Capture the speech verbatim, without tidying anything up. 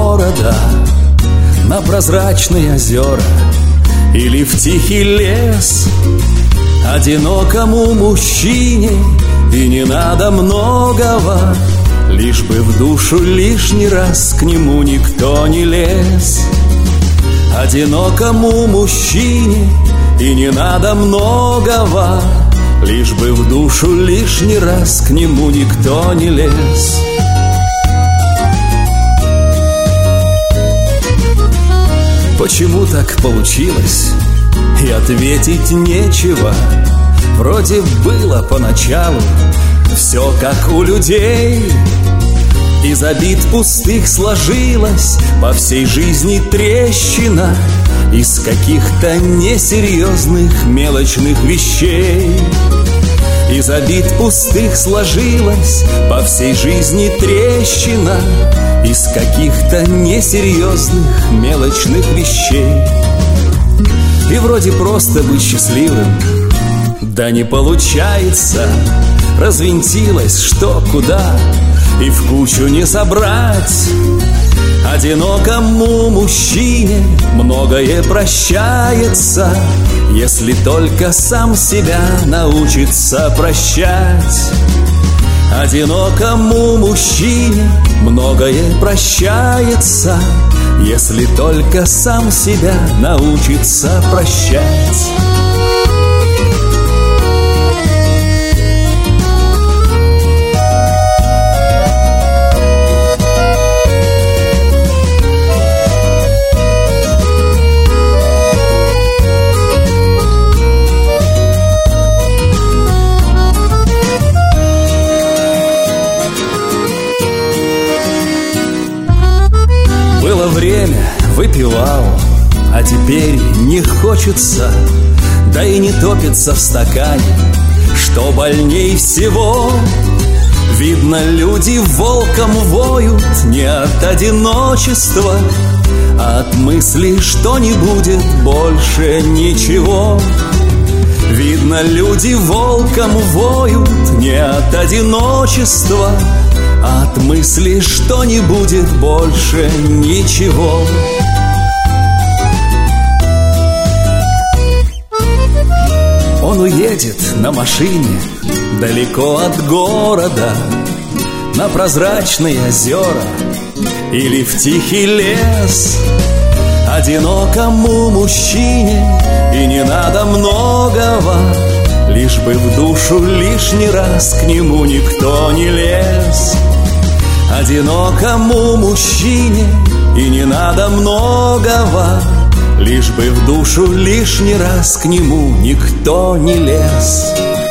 города, на прозрачные озера или в тихий лес. Одинокому мужчине и не надо многого, лишь бы в душу лишний раз к нему никто не лез. Одинокому мужчине и не надо многого, лишь бы в душу лишний раз к нему никто не лез. Почему так получилось? И ответить нечего. Вроде было поначалу все как у людей. Из обид пустых сложилась по всей жизни трещина из каких-то несерьезных мелочных вещей. Из обид пустых сложилась по всей жизни трещина из каких-то несерьезных мелочных вещей. И вроде просто быть счастливым, да не получается. Развинтилось что куда, и в кучу не собрать. Одинокому мужчине многое прощается, если только сам себя научится прощать. Одинокому мужчине многое прощается, если только сам себя научится прощать. Было время, выпивал, а теперь не хочется, да и не топится в стакане, что больней всего. Видно, люди волком воют не от одиночества, а от мысли, что не будет больше ничего. Видно, люди волком воют не от одиночества, а от мысли, что не будет больше ничего. Он уедет на машине далеко от города, на прозрачные озера или в тихий лес. Одинокому мужчине и не надо многого, лишь бы в душу лишний раз к нему никто не лез. Одинокому мужчине и не надо многого, лишь бы в душу лишний раз к нему никто не лез.